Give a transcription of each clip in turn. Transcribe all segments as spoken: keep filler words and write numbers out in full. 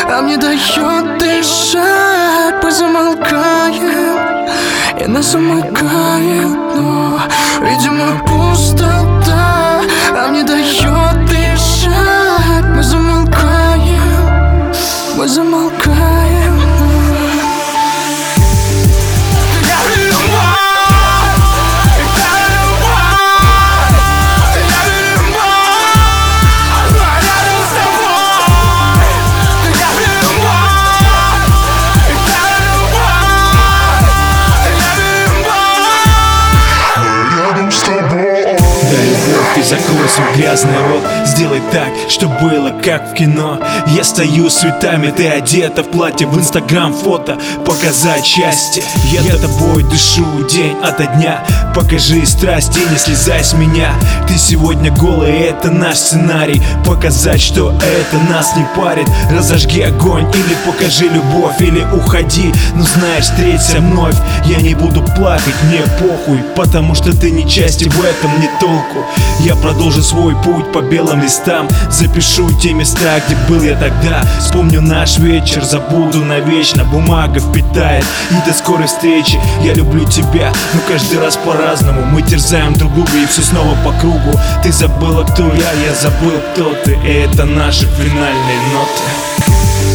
а мне дает дышать. Пусть замолкаем, и нас замыкает, но, видимо, пустота, а мне дает дышать. Мы замолкаем, мы замолкаем. Ты закрой свой грязный рот, сделай так, чтобы было как в кино. Я стою с цветами, ты одета в платье, в инстаграм фото показать счастье. Я тобой дышу день ото дня, покажи страсть и не слезай с меня. Ты сегодня голый, это наш сценарий, показать, что это нас не парит. Разожги огонь или покажи любовь, или уходи, но знаешь, встреться вновь. Я не буду плакать, мне похуй, потому что ты не часть, и в этом не толку. Я продолжу свой путь по белым листам, запишу те места, где был я тогда. Вспомню наш вечер, забуду навечно. Бумага впитает, и до скорой встречи. Я люблю тебя, но каждый раз по-разному. Мы терзаем друг друга, и все снова по кругу. Ты забыла, кто я, я забыл, кто ты. И это наши финальные ноты.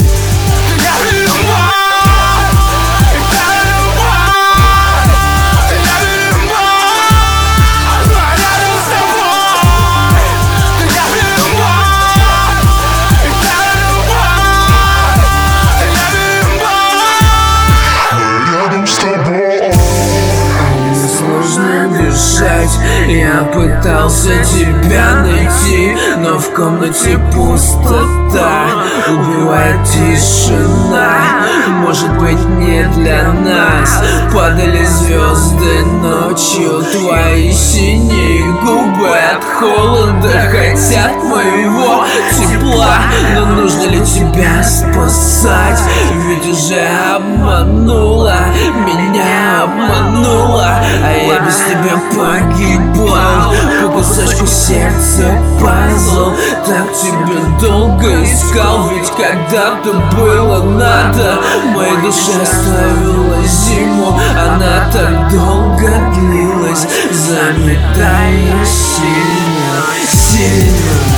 Я пытался тебя найти, но в комнате пустота, убивает тишина. Может быть, не для нас. Падали звезды ночью, твои синие губы от холода хотят моего тепла. Но нужно ли тебя спасать? Ведь уже обманула, меня обманула, а я без тебя погибал. По кусочку сердца пазл, так тебя долго искал. Ведь когда-то было надо. Моя душа оставила зиму, она так долго длилась, заметая сильно, сильно.